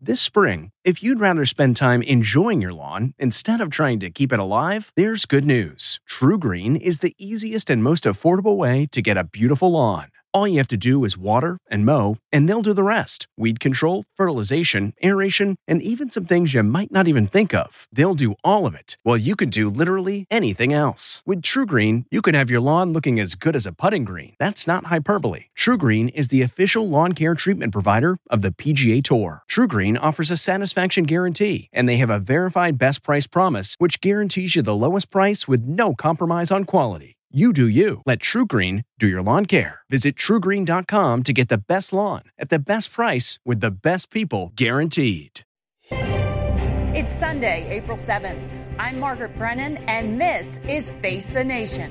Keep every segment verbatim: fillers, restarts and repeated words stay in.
This spring, if you'd rather spend time enjoying your lawn instead of trying to keep it alive, there's good news. TruGreen is the easiest and most affordable way to get a beautiful lawn. All you have to do is water and mow, and they'll do the rest. Weed control, fertilization, aeration, and even some things you might not even think of. They'll do all of it, while you can do literally anything else. With TruGreen, you can have your lawn looking as good as a putting green. That's not hyperbole. TruGreen is the official lawn care treatment provider of the P G A Tour. TruGreen offers a satisfaction guarantee, and they have a verified best price promise, which guarantees you the lowest price with no compromise on quality. You do you. Let TruGreen do your lawn care. Visit True Green dot com to get the best lawn at the best price with the best people guaranteed. It's Sunday, April seventh. I'm Margaret Brennan, and this is Face the Nation.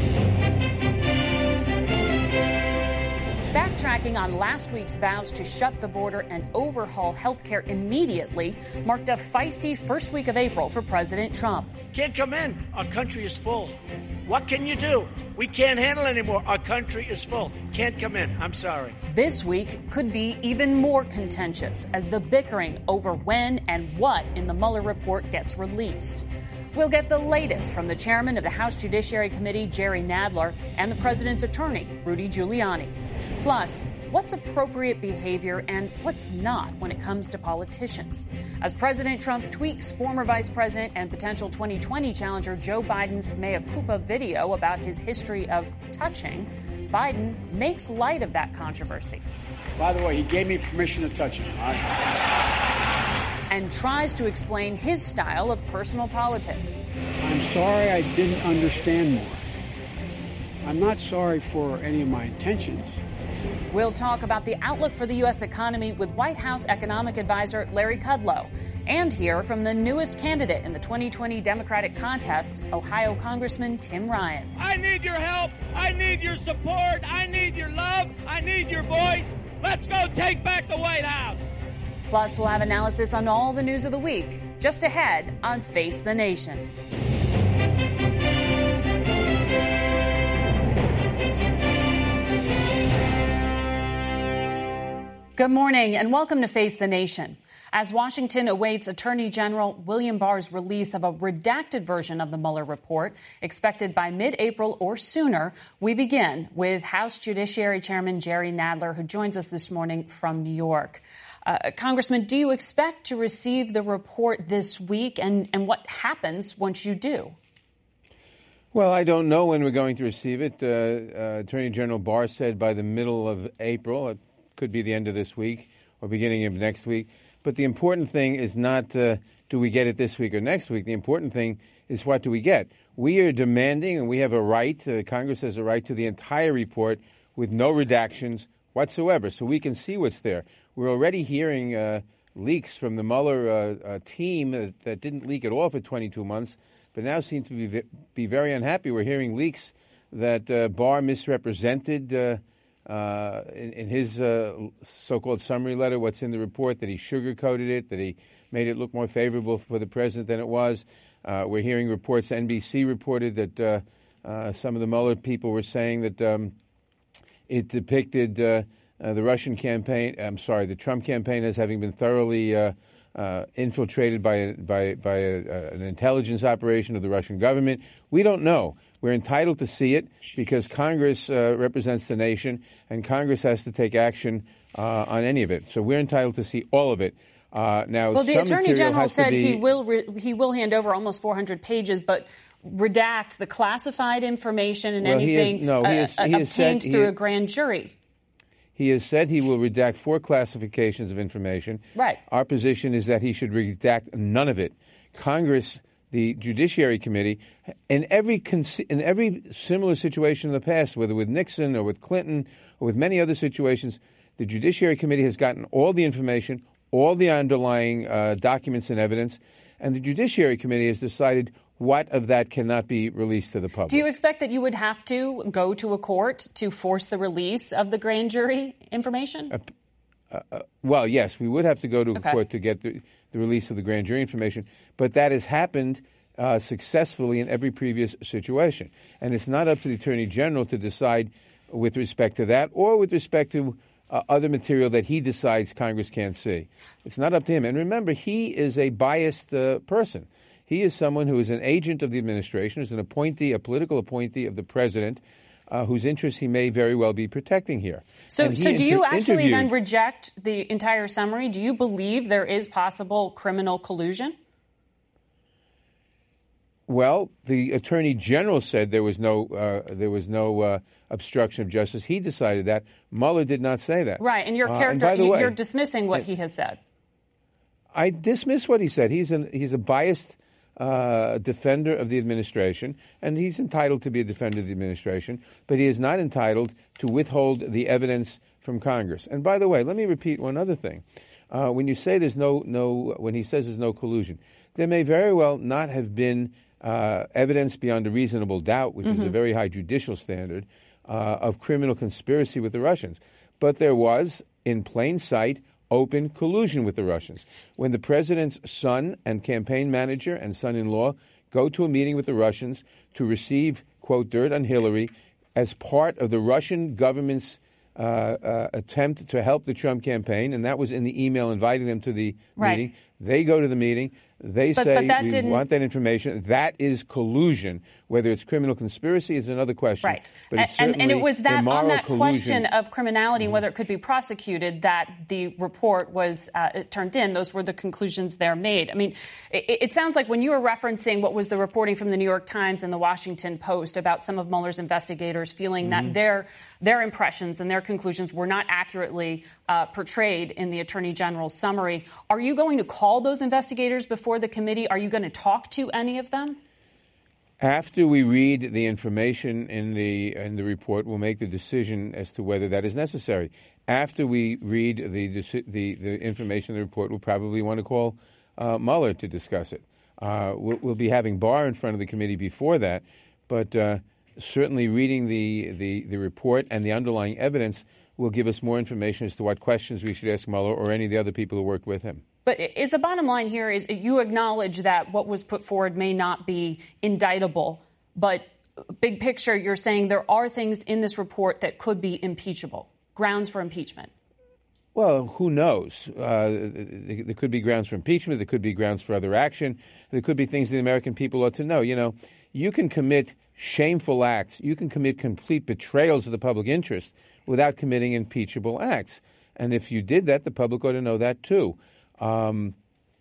Backtracking on last week's vows to shut the border and overhaul healthcare immediately marked a feisty first week of April for President Trump. Can't come in. Our country is full. What can you do? We can't handle anymore. Our country is full. Can't come in. I'm sorry. This week could be even more contentious as the bickering over when and what in the Mueller report gets released. We'll get the latest from the chairman of the House Judiciary Committee, Jerry Nadler, and the president's attorney, Rudy Giuliani. Plus, what's appropriate behavior and what's not when it comes to politicians? As President Trump tweaks former Vice President and potential twenty twenty challenger Joe Biden's mea culpa video about his history of touching, Biden makes light of that controversy. By the way, he gave me permission to touch him. All right. And tries to explain his style of personal politics. I'm sorry I didn't understand more. I'm not sorry for any of my intentions. We'll talk about the outlook for the U S economy with White House economic advisor Larry Kudlow, and hear from the newest candidate in the twenty twenty Democratic contest, Ohio Congressman Tim Ryan. I need your help. I need your support. I need your love. I need your voice. Let's go take back the White House. Plus, we'll have analysis on all the news of the week, just ahead on Face the Nation. Good morning and welcome to Face the Nation. As Washington awaits Attorney General William Barr's release of a redacted version of the Mueller report, expected by mid-April or sooner, we begin with House Judiciary Chairman Jerry Nadler, who joins us this morning from New York. Uh, Congressman, do you expect to receive the report this week, and, and what happens once you do? Well, I don't know when we're going to receive it. Uh, uh, Attorney General Barr said by the middle of April. It could be the end of this week or beginning of next week. But the important thing is not uh, do we get it this week or next week. The important thing is what do we get. We are demanding, and we have a right, uh, Congress has a right to the entire report with no redactions whatsoever, so we can see what's there. We're already hearing uh, leaks from the Mueller uh, uh, team that, that didn't leak at all for twenty-two months, but now seem to be be very unhappy. We're hearing leaks that uh, Barr misrepresented uh, uh, in, in his uh, so-called summary letter what's in the report, that he sugarcoated it, that he made it look more favorable for the president than it was. Uh, we're hearing reports, N B C reported that uh, uh, some of the Mueller people were saying that um, it depicted uh, uh, the Russian campaign, I'm sorry, the Trump campaign as having been thoroughly uh, uh, infiltrated by, by, by a, a, an intelligence operation of the Russian government. We don't know. We're entitled to see it because Congress uh, represents the nation, and Congress has to take action uh, on any of it. So we're entitled to see all of it. Uh, now, well, the some Attorney General said be, he will re- he will hand over almost four hundred pages, but redact the classified information and well, anything he is, no, he is, uh, he obtained said, through he, a grand jury. He has said he will redact four classifications of information. Right. Our position is that he should redact none of it. Congress, the Judiciary Committee, in every in every similar situation in the past, whether with Nixon or with Clinton or with many other situations, the Judiciary Committee has gotten all the information, all the underlying uh, documents and evidence, and the Judiciary Committee has decided what of that cannot be released to the public. Do you expect that you would have to go to a court to force the release of the grand jury information? Uh, uh, uh, well, yes, we would have to go to okay. a court to get the, the release of the grand jury information, but that has happened uh, successfully in every previous situation. And it's not up to the Attorney General to decide with respect to that or with respect to uh, other material that he decides Congress can't see. It's not up to him. And remember, he is a biased uh, person. He is someone who is an agent of the administration, is an appointee, a political appointee of the president, uh, whose interests he may very well be protecting here. So, so do you inter- actually then reject the entire summary? Do you believe there is possible criminal collusion? Well, the Attorney General said there was no uh, there was no uh, obstruction of justice. He decided that. Mueller did not say that. Right, and your uh, character, and you, way, you're dismissing what he has said. I dismiss what he said. He's an he's a biased uh, defender of the administration, and he's entitled to be a defender of the administration, but he is not entitled to withhold the evidence from Congress. And by the way, let me repeat one other thing. Uh, when you say there's no no, when he says there's no collusion, there may very well not have been Uh, evidence beyond a reasonable doubt, which mm-hmm. is a very high judicial standard, uh, of criminal conspiracy with the Russians. But there was, in plain sight, open collusion with the Russians. When the president's son and campaign manager and son-in-law go to a meeting with the Russians to receive, quote, dirt on Hillary as part of the Russian government's uh, uh, attempt to help the Trump campaign, and that was in the email inviting them to the right. meeting. They go to the meeting. They but, say but we didn't... want that information. That is collusion. Whether it's criminal conspiracy is another question. Right. But it's and, and it was that on that collusion. question of criminality, Mm-hmm. whether it could be prosecuted, that the report was uh, it turned in. Those were the conclusions there made. I mean, it, it sounds like when you were referencing what was the reporting from the New York Times and the Washington Post about some of Mueller's investigators feeling Mm-hmm. that their their impressions and their conclusions were not accurately uh, portrayed in the Attorney General's summary. Are you going to call those investigators before the committee? Are you going to talk to any of them? After we read the information in the in the report, we'll make the decision as to whether that is necessary. After we read the the, the information in the report, we'll probably want to call uh, Mueller to discuss it. Uh, we'll, we'll be having Barr in front of the committee before that, but uh, certainly reading the, the, the report and the underlying evidence will give us more information as to what questions we should ask Mueller or any of the other people who worked with him. But is the bottom line here is you acknowledge that what was put forward may not be indictable, but big picture, you're saying there are things in this report that could be impeachable, grounds for impeachment. Well, who knows? Uh, there could be grounds for impeachment. There could be grounds for other action. There could be things the American people ought to know. You know, you can commit shameful acts. You can commit complete betrayals of the public interest without committing impeachable acts. And if you did that, the public ought to know that, too. Um,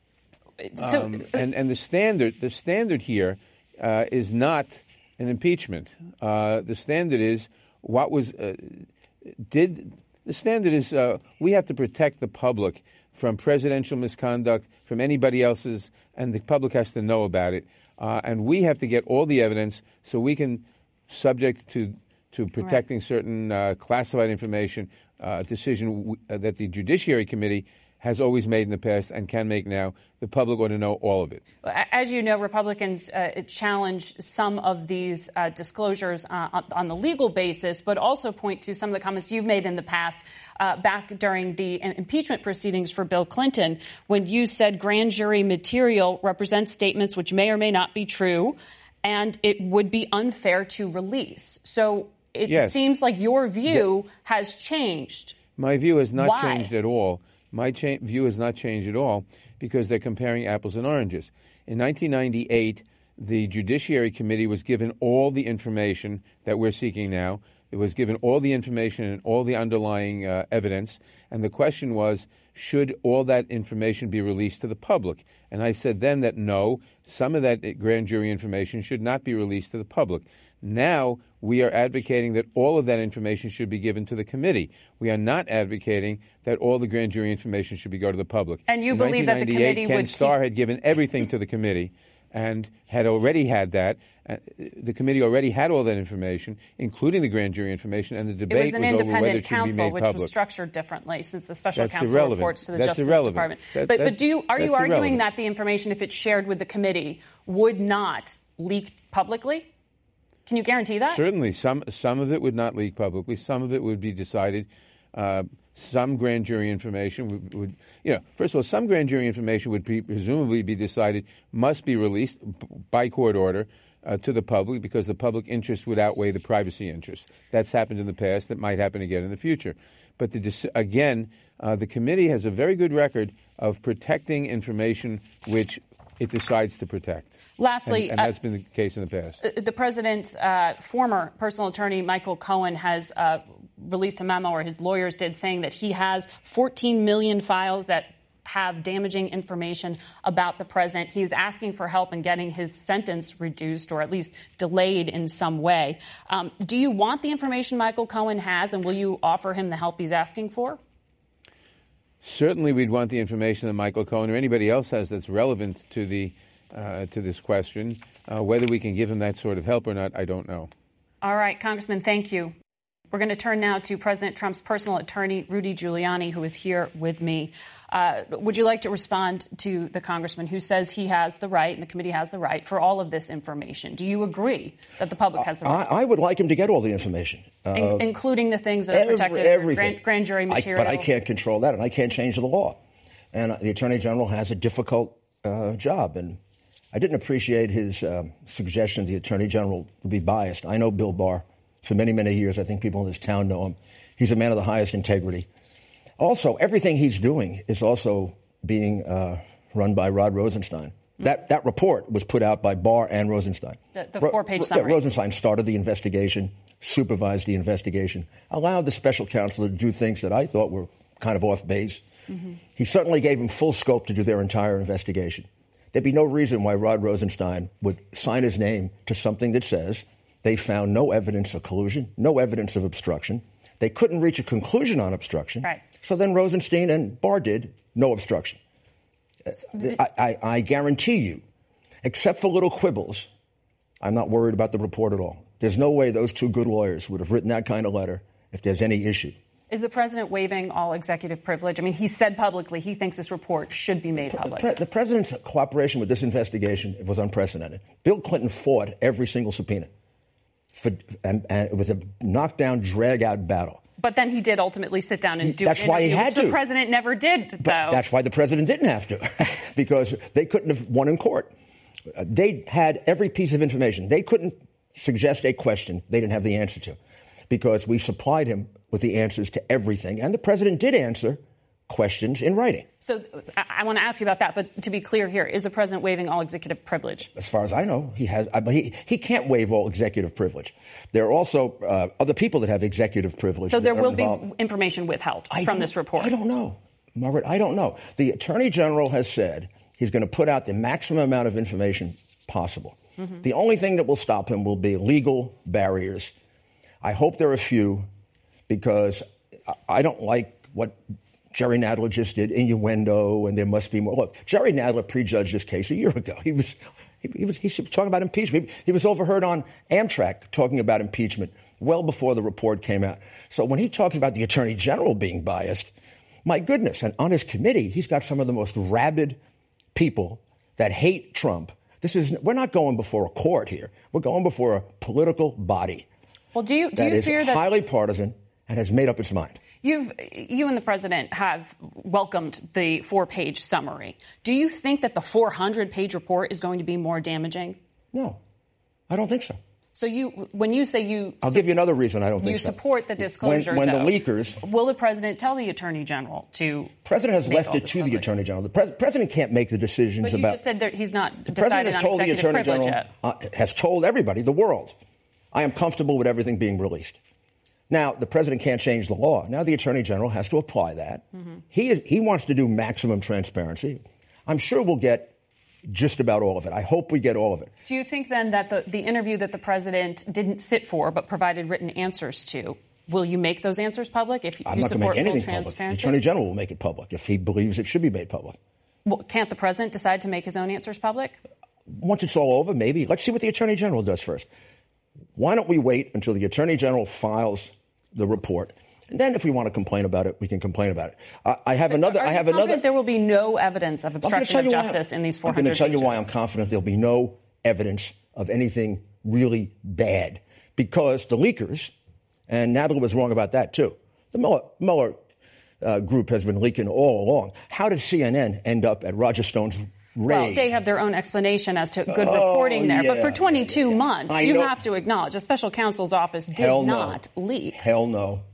so, um, and, and the standard, the standard here uh, is not an impeachment. Uh, the standard is what was uh, did. The standard is uh, we have to protect the public from presidential misconduct, from anybody else's, and the public has to know about it. Uh, and we have to get all the evidence so we can, subject to to protecting right. certain uh, classified information, uh, decision w- uh, that the Judiciary Committee has always made in the past and can make now. The public ought to know all of it. As you know, Republicans uh, challenge some of these uh, disclosures uh, on, on the legal basis, but also point to some of the comments you've made in the past uh, back during the impeachment proceedings for Bill Clinton, when you said grand jury material represents statements which may or may not be true, and it would be unfair to release. So it yes. seems like your view yeah. has changed. My view has not Why? changed at all. My cha- view has not changed at all because they're comparing apples and oranges. In nineteen ninety-eight, the Judiciary Committee was given all the information that we're seeking now. It was given all the information and all the underlying uh, evidence. And the question was, should all that information be released to the public? And I said then that no, some of that grand jury information should not be released to the public. Now we are advocating that all of that information should be given to the committee. We are not advocating that all the grand jury information should be go to the public. And you In believe that the committee Ken would Starr keep... had given everything to the committee and had already had that. Uh, the committee already had all that information, including the grand jury information, and the debate was, was, an over whether independent it should counsel, be made which public. was structured differently since the special That's counsel irrelevant. reports to the That's Justice irrelevant. Department. That, but, that, but do you, are you arguing irrelevant. that the information, if it's shared with the committee, would not leak publicly? Can you guarantee that? Certainly. Some some of it would not leak publicly. Some of it would be decided. Uh, some grand jury information would, would, you know, first of all, some grand jury information would be, presumably be decided must be released by court order uh, to the public because the public interest would outweigh the privacy interest. That's happened in the past. That might happen again in the future. But the, again, uh, the committee has a very good record of protecting information which it decides to protect. Lastly, and, and that's uh, been the case in the past. The president's uh, former personal attorney, Michael Cohen, has uh, released a memo, or his lawyers did, saying that he has fourteen million files that have damaging information about the president. He's asking for help in getting his sentence reduced or at least delayed in some way. Um, do you want the information Michael Cohen has, and will you offer him the help he's asking for? Certainly we'd want the information that Michael Cohen or anybody else has that's relevant to the uh, to this question. Uh, whether we can give him that sort of help or not, I don't know. All right, Congressman, thank you. We're going to turn now to President Trump's personal attorney, Rudy Giuliani, who is here with me. Uh, would you like to respond to the congressman who says he has the right and the committee has the right for all of this information? Do you agree that the public has the right? I, I would like him to get all the information. Uh, In, including the things that are every, protected, everything. Grand, grand jury material. I, but I can't control that, and I can't change the law. And the Attorney General has a difficult uh, job. And I didn't appreciate his uh, suggestion the Attorney General would be biased. I know Bill Barr for many, many years. I think people in this town know him. He's a man of the highest integrity. Also, everything he's doing is also being uh, run by Rod Rosenstein. Mm-hmm. That that report was put out by Barr and Rosenstein. The, the four-page summary. Yeah, Rosenstein started the investigation, supervised the investigation, allowed the special counsel to do things that I thought were kind of off base. Mm-hmm. He certainly gave them full scope to do their entire investigation. There'd be no reason why Rod Rosenstein would sign his name to something that says they found no evidence of collusion, no evidence of obstruction. They couldn't reach a conclusion on obstruction. Right. So then Rosenstein and Barr did no obstruction. I, I, I guarantee you, except for little quibbles, I'm not worried about the report at all. There's no way those two good lawyers would have written that kind of letter if there's any issue. Is the president waiving all executive privilege? I mean, he said publicly he thinks this report should be made public. The, pre- the president's cooperation with this investigation was unprecedented. Bill Clinton fought every single subpoena. For, and, and it was a knockdown, drag-out battle. But then he did ultimately sit down and do That's an why interview, he had which to. the president never did, though. But that's why the president didn't have to, because they couldn't have won in court. Uh, they had every piece of information. They couldn't suggest a question they didn't have the answer to, because we supplied him with the answers to everything. And the president did answer questions in writing. So I, I want to ask you about that, but to be clear here, is the president waiving all executive privilege? As far as I know, he has. But he, he can't waive all executive privilege. There are also uh, other people that have executive privilege. So there will be information withheld I from this report? I don't know, Margaret. I don't know. The Attorney General has said he's going to put out the maximum amount of information possible. Mm-hmm. The only thing that will stop him will be legal barriers. I hope there are a few, because I don't like what Jerry Nadler just did, innuendo, and there must be more. Look, Jerry Nadler prejudged this case a year ago. He was he, he was he was talking about impeachment. He, he was overheard on Amtrak talking about impeachment well before the report came out. So when he talks about the Attorney General being biased, my goodness, and on his committee, he's got some of the most rabid people that hate Trump. This is we're not going before a court here. We're going before a political body. Well, do you do that you is fear that highly partisan and has made up its mind? You've, you and the president have welcomed the four-page summary. Do you think that the four hundred page report is going to be more damaging? No, I don't think so. So you, when you say you... I'll su- give you another reason I don't think you so. You support the disclosure, When, when though, the leakers... Will the president tell the Attorney General to... The president has left it to public? the Attorney General. The pre- president can't make the decisions but you about... just said that he's not the decided on told executive the Attorney privilege General, yet. Uh, has told everybody, the world, I am comfortable with everything being released. Now, the president can't change the law. Now the Attorney General has to apply that. Mm-hmm. He is, he wants to do maximum transparency. I'm sure we'll get just about all of it. I hope we get all of it. Do you think then that the, the interview that the president didn't sit for but provided written answers to, will you make those answers public if you I'm not support make full anything transparency? Public. The Attorney General will make it public if he believes it should be made public. Well, can't the president decide to make his own answers public? Once it's all over, maybe. Let's see what the Attorney General does first. Why don't we wait until the Attorney General files the report, and then if we want to complain about it, we can complain about it. Uh, I have so another. Are I have you another. There will be no evidence of obstruction of justice in these four hundred pages. I'm going to tell you why I'm confident there'll be no evidence of anything really bad, because the leakers, and Nadler was wrong about that too. The Mueller, Mueller uh, group has been leaking all along. How did C N N end up at Roger Stone's raid? Well, they have their own explanation as to good oh, reporting there. yeah, but for twenty-two yeah, yeah. months, I you know. have to acknowledge the special counsel's office did Hell not no. leak. Hell no.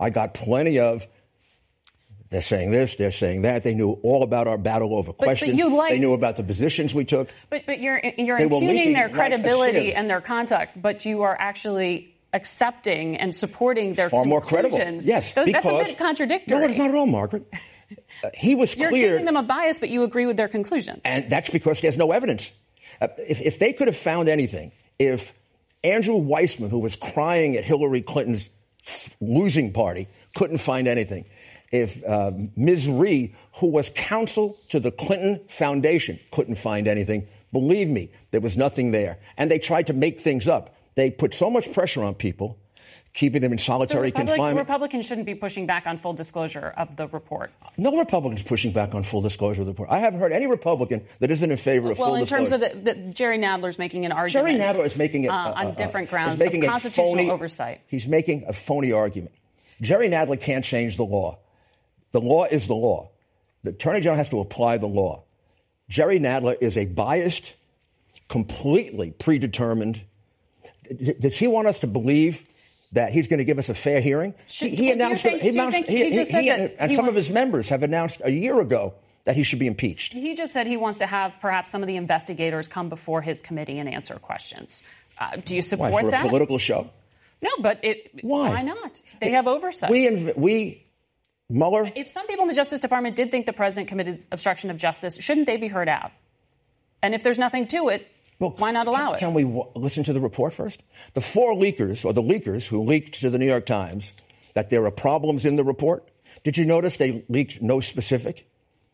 I got plenty of, they're saying this, they're saying that. They knew all about our battle over but, questions. But you like, they knew about the positions we took. But but you're you're they impugning their credibility like and their conduct, but you are actually accepting and supporting their far conclusions. more credible. Yes, Those, because, that's a bit contradictory. No, it's not at all, Margaret. Uh, he was You're clear. accusing them of bias, but you agree with their conclusions. And that's because there's no evidence. Uh, if, if they could have found anything, if Andrew Weissman, who was crying at Hillary Clinton's losing party, couldn't find anything, if uh, Miz Rhee, who was counsel to the Clinton Foundation, couldn't find anything, believe me, there was nothing there. And they tried to make things up. They put so much pressure on people, keeping them in solitary so Republic, confinement. Republicans shouldn't be pushing back on full disclosure of the report. No Republicans pushing back on full disclosure of the report. I haven't heard any Republican that isn't in favor of well, full disclosure. Well, in terms disclosure. of the, the Jerry Nadler's making an argument. Jerry Nadler is making it uh, uh, on uh, different uh, grounds of constitutional phony, oversight. He's making a phony argument. Jerry Nadler can't change the law. The law is the law. The Attorney General has to apply the law. Jerry Nadler is a biased, completely predetermined. Does he want us to believe that he's going to give us a fair hearing? Should, he, he announced, think, he announced he, he, he just said he, that and he some wants, of his members have announced a year ago that he should be impeached. He just said he wants to have perhaps some of the investigators come before his committee and answer questions. Uh, do you support Why, for that? a political show? No, but it, why? Why not? They have oversight. We, inv- we, Mueller. If some people in the Justice Department did think the president committed obstruction of justice, shouldn't they be heard out? And if there's nothing to it, well, why not allow can, it? Can we w- listen to the report first? The four leakers, or the leakers who leaked to the New York Times that there are problems in the report, did you notice they leaked no specific?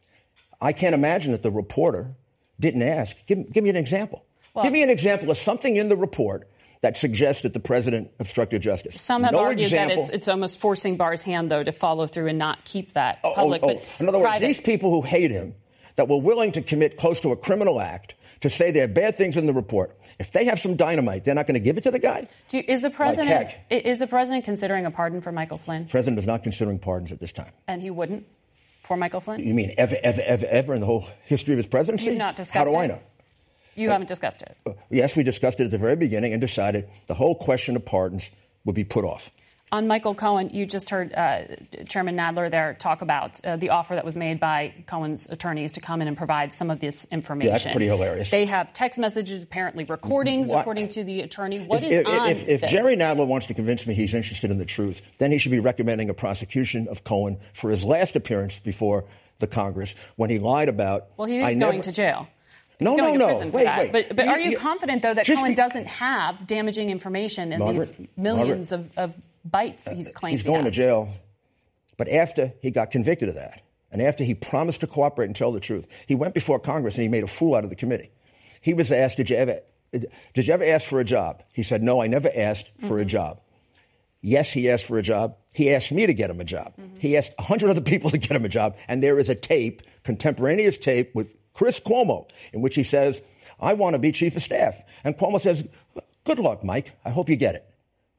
I can't imagine that the reporter didn't ask. Give, give me an example. Well, give me an example of something in the report that suggests that the president obstructed justice. Some have no argued example. that it's, it's almost forcing Barr's hand, though, to follow through and not keep that oh, public. Oh, oh. But in other words, private. These people who hate him, that were willing to commit close to a criminal act, to say there are bad things in the report, if they have some dynamite, they're not going to give it to the guy? Do you, is the president like heck. is the president considering a pardon for Michael Flynn? The president is not considering pardons at this time. And he wouldn't for Michael Flynn? You mean ever, ever, ever, ever in the whole history of his presidency? You've not discussed How do it? I know? You uh, haven't discussed it? Uh, yes, we discussed it at the very beginning and decided the whole question of pardons would be put off. On Michael Cohen, you just heard uh, Chairman Nadler there talk about uh, the offer that was made by Cohen's attorneys to come in and provide some of this information. Yeah, that's pretty hilarious. They have text messages, apparently recordings, what? according to the attorney. What if, is if, on if, if this? Jerry Nadler wants to convince me he's interested in the truth, then he should be recommending a prosecution of Cohen for his last appearance before the Congress when he lied about. Well, he is I going never, to jail. He's no, going no, to no. prison Wait, for that. wait. But, but you, are you, you confident, though, that Cohen be, doesn't have damaging information in Margaret, these millions of, of bytes he claims he's going he to jail? But after he got convicted of that, and after he promised to cooperate and tell the truth, he went before Congress and he made a fool out of the committee. He was asked, did you ever, did you ever ask for a job? He said, no, I never asked for mm-hmm. a job. Yes, he asked for a job. He asked me to get him a job. Mm-hmm. He asked a hundred other people to get him a job. And there is a tape, contemporaneous tape with Chris Cuomo, in which he says, I want to be chief of staff. And Cuomo says, good luck, Mike. I hope you get it.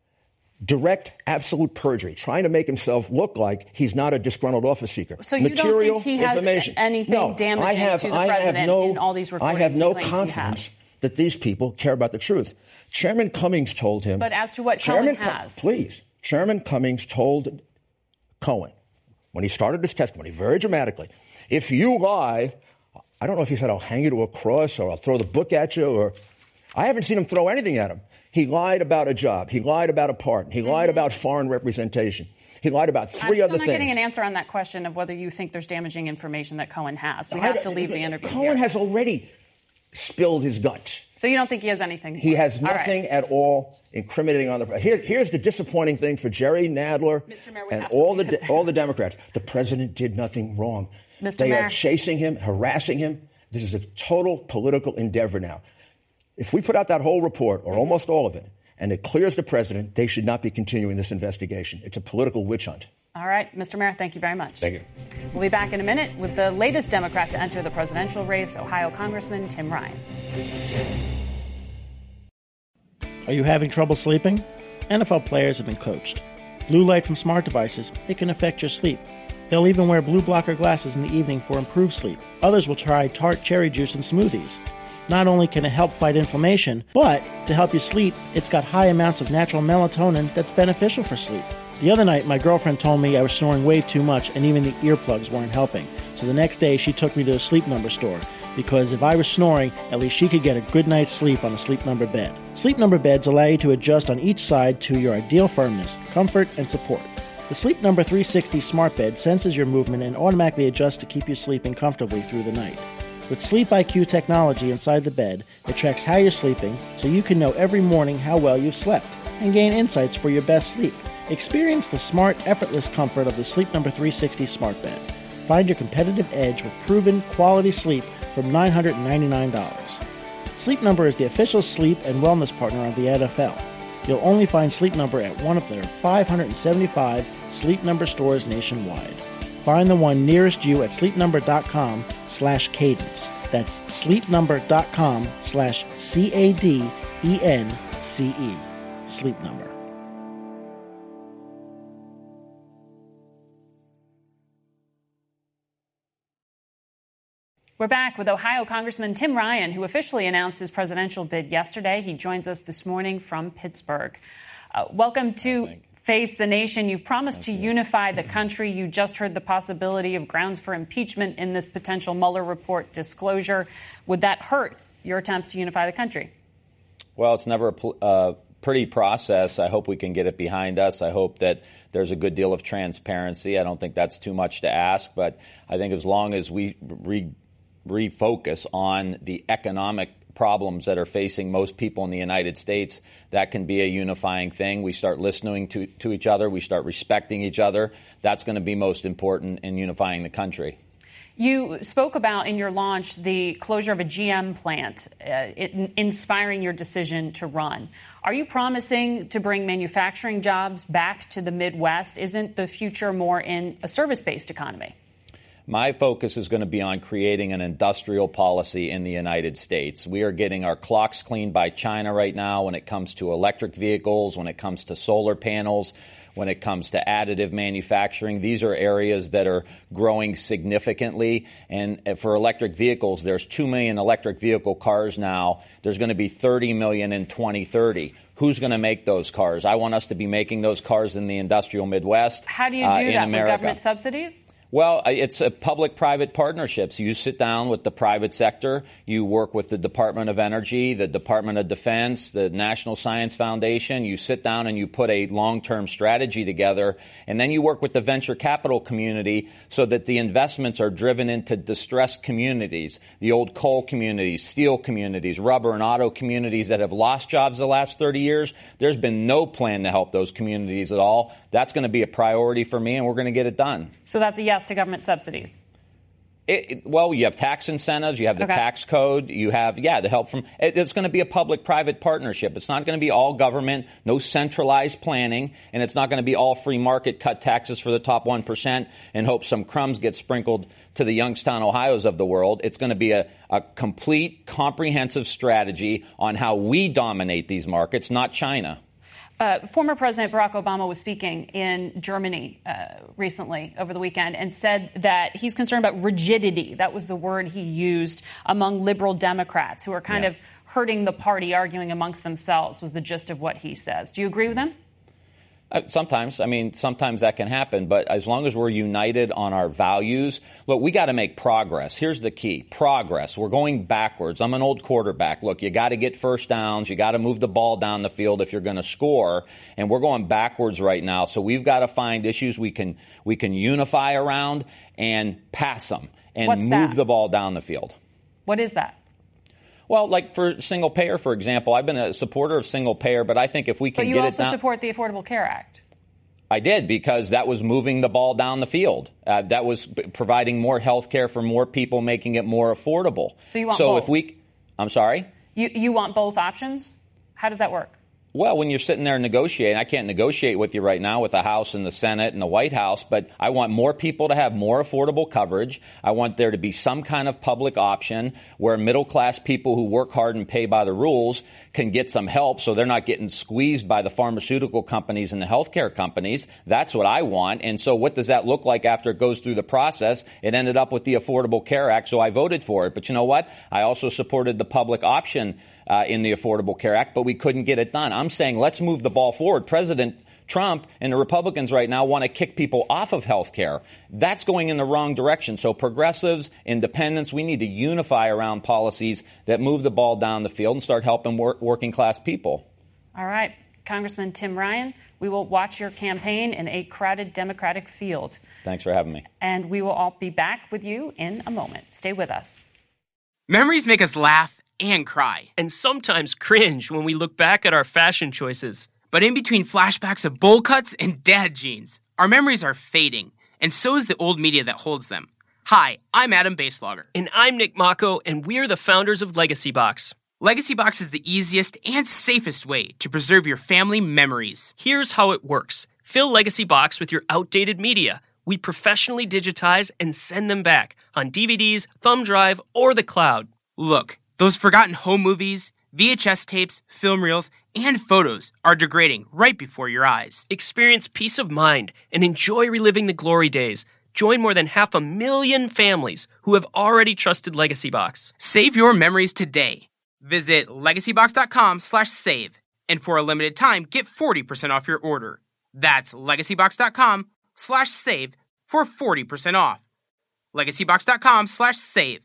Direct, absolute perjury, trying to make himself look like he's not a disgruntled office seeker. So you Material don't think he has information. anything no, damaging I have, to the I president have no, in all these recordings I have no he claims confidence he have. that these people care about the truth. Chairman Cummings told him. But as to what Chairman Cohen has. Com- please. Chairman Cummings told Cohen, when he started his testimony, very dramatically, if you lie, I don't know if he said, I'll hang you to a cross or I'll throw the book at you, or I haven't seen him throw anything at him. He lied about a job. He lied about a pardon. He mm-hmm. lied about foreign representation. He lied about three I'm still other not things. getting an answer on that question of whether you think there's damaging information that Cohen has. We have to leave the interview Cohen here. has already spilled his guts. So you don't think he has anything? He has nothing all right. at all incriminating on the president. Here, here's the disappointing thing for Jerry Nadler Mister Mayor, we and have to all the leave it all the Democrats. The president did nothing wrong. Mister They Mayor. are chasing him, harassing him. This is a total political endeavor now. If we put out that whole report, or almost all of it, and it clears the president, they should not be continuing this investigation. It's a political witch hunt. All right, Mister Mayor, thank you very much. Thank you. We'll be back in a minute with the latest Democrat to enter the presidential race, Ohio Congressman Tim Ryan. Are you having trouble sleeping? N F L players have been coached. Blue light from smart devices, it can affect your sleep. They'll even wear blue blocker glasses in the evening for improved sleep. Others will try tart cherry juice in smoothies. Not only can it help fight inflammation, but to help you sleep, it's got high amounts of natural melatonin that's beneficial for sleep. The other night, my girlfriend told me I was snoring way too much and even the earplugs weren't helping. So the next day, she took me to a Sleep Number store because if I was snoring, at least she could get a good night's sleep on a Sleep Number bed. Sleep Number beds allow you to adjust on each side to your ideal firmness, comfort, and support. The Sleep Number three sixty smart bed senses your movement and automatically adjusts to keep you sleeping comfortably through the night. With Sleep I Q technology inside the bed, it tracks how you're sleeping so you can know every morning how well you've slept and gain insights for your best sleep. Experience the smart, effortless comfort of the Sleep Number three sixty smart bed. Find your competitive edge with proven quality sleep from nine hundred ninety-nine dollars. Sleep Number is the official sleep and wellness partner of the N F L. You'll only find Sleep Number at one of their five hundred seventy-five Sleep Number stores nationwide. Find the one nearest you at sleepnumber.com slash cadence. That's sleepnumber.com slash C A D E N C E. Sleep Number. We're back with Ohio Congressman Tim Ryan, who officially announced his presidential bid yesterday. He joins us this morning from Pittsburgh. Uh, welcome to Face the Nation. You've promised to unify the country. You just heard the possibility of grounds for impeachment in this potential Mueller report disclosure. Would that hurt your attempts to unify the country? Well, it's never a pl- uh, pretty process. I hope we can get it behind us. I hope that there's a good deal of transparency. I don't think that's too much to ask, but I think as long as we re- refocus on the economic problems that are facing most people in the United States, that can be a unifying thing. We start listening to, to each other. We start respecting each other. That's going to be most important in unifying the country. You spoke about in your launch the closure of a G M plant, uh, it, inspiring your decision to run. Are you promising to bring manufacturing jobs back to the Midwest? Isn't the future more in a service-based economy? My focus is going to be on creating an industrial policy in the United States. We are getting our clocks cleaned by China right now when it comes to electric vehicles, when it comes to solar panels, when it comes to additive manufacturing. These are areas that are growing significantly. And for electric vehicles, there's two million electric vehicle cars now. There's going to be thirty million in twenty thirty. Who's going to make those cars? I want us to be making those cars in the industrial Midwest. How do you do uh, that? With government subsidies? Well, it's a public-private partnerships. You sit down with the private sector. You work with the Department of Energy, the Department of Defense, the National Science Foundation. You sit down and you put a long-term strategy together. And then you work with the venture capital community so that the investments are driven into distressed communities, the old coal communities, steel communities, rubber and auto communities that have lost jobs the last thirty years. There's been no plan to help those communities at all. That's going to be a priority for me, and we're going to get it done. So that's a yes to government subsidies. It, it, well, you have tax incentives, you have the okay. tax code, you have, yeah, the help from, it, it's going to be a public-private partnership. It's not going to be all government, no centralized planning, and it's not going to be all free market, cut taxes for the top one percent and hope some crumbs get sprinkled to the Youngstown, Ohios of the world. It's going to be a, a complete, comprehensive strategy on how we dominate these markets, not China. Uh, former President Barack Obama was speaking in Germany uh, recently over the weekend and said that he's concerned about rigidity. That was the word he used among liberal Democrats who are kind yeah. of hurting the party, arguing amongst themselves, was the gist of what he says. Do you agree with him? Uh, sometimes. I mean, sometimes that can happen. But as long as we're united on our values, look, we got to make progress. Here's the key. Progress. We're going backwards. I'm an old quarterback. Look, you got to get first downs. You got to move the ball down the field if you're going to score. And we're going backwards right now. So we've got to find issues we can we can unify around and pass them and What's move that? the ball down the field. What is that? Well, like for single payer, for example, I've been a supporter of single payer, but I think if we can get it down. But you also support the Affordable Care Act. I did, because that was moving the ball down the field. Uh, that was p- providing more health care for more people, making it more affordable. So you want so both? if we, I'm sorry? You, you want both options? How does that work? Well, when you're sitting there negotiating, I can't negotiate with you right now with the House and the Senate and the White House, but I want more people to have more affordable coverage. I want there to be some kind of public option where middle-class people who work hard and pay by the rules can get some help so they're not getting squeezed by the pharmaceutical companies and the healthcare companies. That's what I want. And so what does that look like after it goes through the process? It ended up with the Affordable Care Act, so I voted for it. But you know what? I also supported the public option Uh, in the Affordable Care Act, but we couldn't get it done. I'm saying let's move the ball forward. President Trump and the Republicans right now want to kick people off of health care. That's going in the wrong direction. So progressives, independents, we need to unify around policies that move the ball down the field and start helping work, working class people. All right. Congressman Tim Ryan, we will watch your campaign in a crowded Democratic field. Thanks for having me. And we will all be back with you in a moment. Stay with us. Memories make us laugh and cry. And sometimes cringe when we look back at our fashion choices. But in between flashbacks of bowl cuts and dad jeans, our memories are fading, and so is the old media that holds them. Hi, I'm Adam Baselogger. And I'm Nick Mako, and we're the founders of Legacy Box. Legacy Box is the easiest and safest way to preserve your family memories. Here's how it works. Fill Legacy Box with your outdated media. We professionally digitize and send them back on D V Ds, thumb drive, or the cloud. Look, those forgotten home movies, V H S tapes, film reels, and photos are degrading right before your eyes. Experience peace of mind and enjoy reliving the glory days. Join more than half a million families who have already trusted Legacy Box. Save your memories today. Visit legacybox.com slash save. And for a limited time, get forty percent off your order. That's legacybox.com slash save for forty percent off. legacybox.com slash save.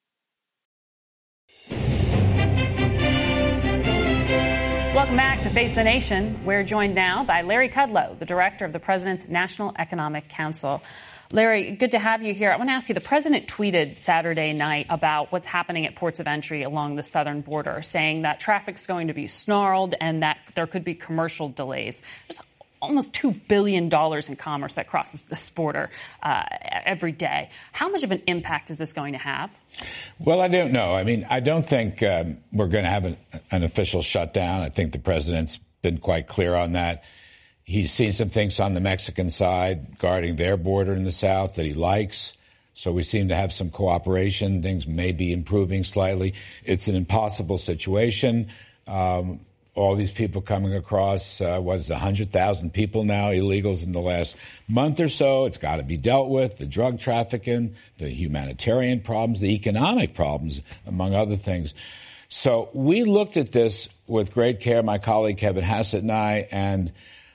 Welcome back to Face the Nation. We're joined now by Larry Kudlow, the director of the President's National Economic Council. Larry, good to have you here. I want to ask you, the president tweeted Saturday night about what's happening at ports of entry along the southern border, saying that traffic's going to be snarled and that there could be commercial delays. There's almost two billion dollars in commerce that crosses this border uh, every day. How much of an impact is this going to have? Well, I don't know. I mean, I don't think um, we're going to have an, an official shutdown. I think the president's been quite clear on that. He's seen some things on the Mexican side guarding their border in the south that he likes. So we seem to have some cooperation. Things may be improving slightly. It's an impossible situation. Um, all these people coming across, uh, what is it, one hundred thousand people now, illegals in the last month or so. It's got to be dealt with. The drug trafficking, the humanitarian problems, the economic problems, among other things. So we looked at this with great care, my colleague Kevin Hassett and I, and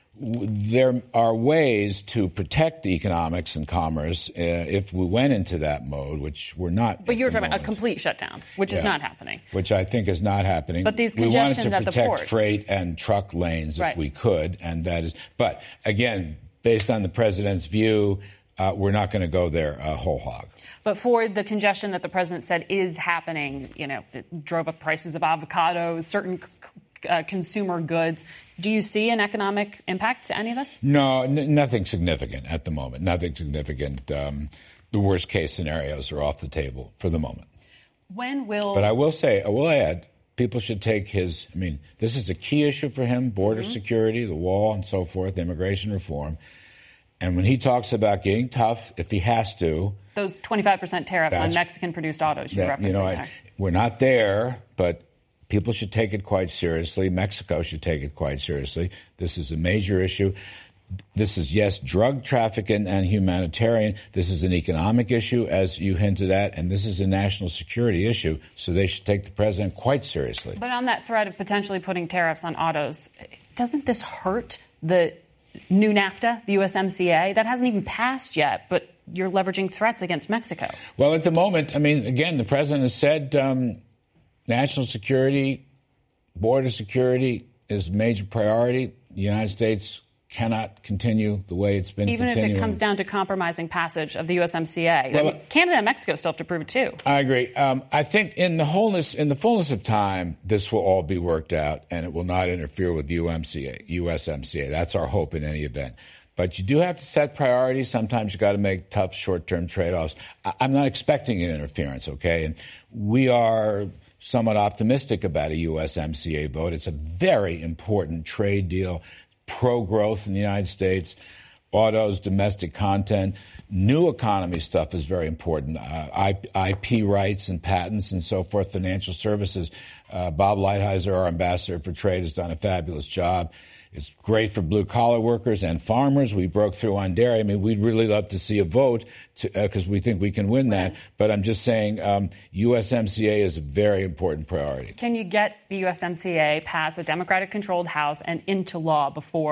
there are ways to protect economics and commerce uh, if we went into that mode, which we're not. But you're talking about a complete shutdown, which yeah, is not happening. Which I think is not happening. But these we wanted to at protect the ports. Freight and truck lanes right. if we could, and that is. But again, based on the president's view, uh, we're not going to go there uh, whole hog. But for the congestion that the president said is happening, you know, it drove up prices of avocados, certain Uh, consumer goods. Do you see an economic impact to any of this? No, n- nothing significant at the moment. Nothing significant. Um, the worst case scenarios are off the table for the moment. When will... But I will say, I will add, people should take his, I mean, this is a key issue for him, border mm-hmm. security, the wall and so forth, immigration reform. And when he talks about getting tough, if he has to... Those twenty-five percent tariffs on Mexican-produced autos you're that, referencing you know, there. I, we're not there, but... people should take it quite seriously. Mexico should take it quite seriously. This is a major issue. This is, yes, drug trafficking and humanitarian. This is an economic issue, as you hinted at, and this is a national security issue. So they should take the president quite seriously. But on that threat of potentially putting tariffs on autos, doesn't this hurt the new NAFTA, the U S M C A? That hasn't even passed yet, but you're leveraging threats against Mexico. Well, at the moment, I mean, again, the president has said... Um, national security, border security is a major priority. The United States cannot continue the way it's been Even continuing. if it comes down to compromising passage of the U S M C A. Well, I mean, Canada and Mexico still have to prove it, too. I agree. Um, I think in the wholeness, in the fullness of time, this will all be worked out, and it will not interfere with U M C A, U S M C A. That's our hope in any event. But you do have to set priorities. Sometimes you got to make tough short-term trade-offs. I- I'm not expecting an interference, okay? And we are... somewhat optimistic about a U S M C A vote. It's a very important trade deal, pro-growth in the United States, autos, domestic content, new economy stuff is very important, uh, I P rights and patents and so forth, financial services. Uh, Bob Lighthizer, our ambassador for trade, has done a fabulous job. It's great for blue-collar workers and farmers. We broke through on dairy. I mean, we'd really love to see a vote because uh, we think we can win that. But I'm just saying um, U S M C A is a very important priority. Can you get the U S M C A past the Democratic-controlled House and into law before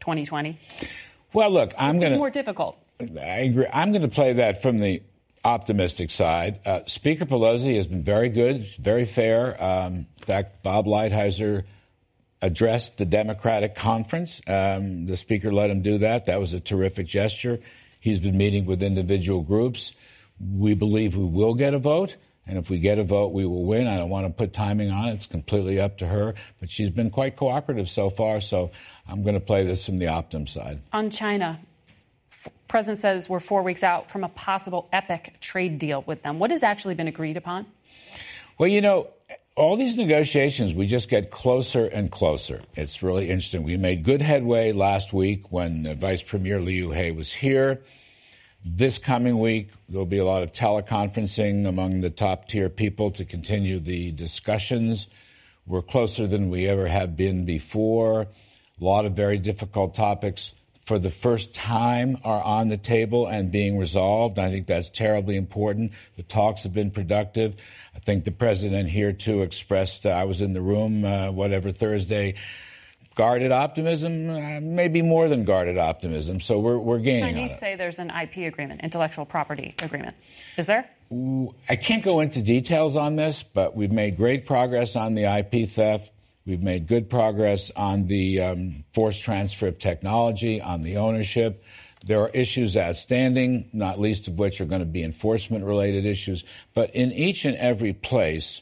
twenty twenty? Well, look, I'm going to... It's more difficult. I agree. I'm going to play that from the optimistic side. Uh, Speaker Pelosi has been very good, very fair. Um, in fact, Bob Lighthizer addressed the Democratic conference. Um, the Speaker let him do that. That was a terrific gesture. He's been meeting with individual groups. We believe we will get a vote. And if we get a vote, we will win. I don't want to put timing on it. It's completely up to her. But she's been quite cooperative so far, so I'm going to play this from the optim side. On China, the President says we're four weeks out from a possible epic trade deal with them. What has actually been agreed upon? Well, you know, all these negotiations, we just get closer and closer. It's really interesting. We made good headway last week when uh, Vice Premier Liu He was here. This coming week, there'll be a lot of teleconferencing among the top-tier people to continue the discussions. We're closer than we ever have been before. A lot of very difficult topics for the first time are on the table and being resolved. I think that's terribly important. The talks have been productive. I think the president here, too, expressed, uh, I was in the room, uh, whatever, Thursday, guarded optimism, uh, maybe more than guarded optimism. So we're we're gaining on it. Chinese say there's an I P agreement, intellectual property agreement. Is there? Ooh, I can't go into details on this, but we've made great progress on the I P theft. We've made good progress on the um, forced transfer of technology, on the ownership. There are issues outstanding, not least of which are going to be enforcement-related issues. But in each and every place,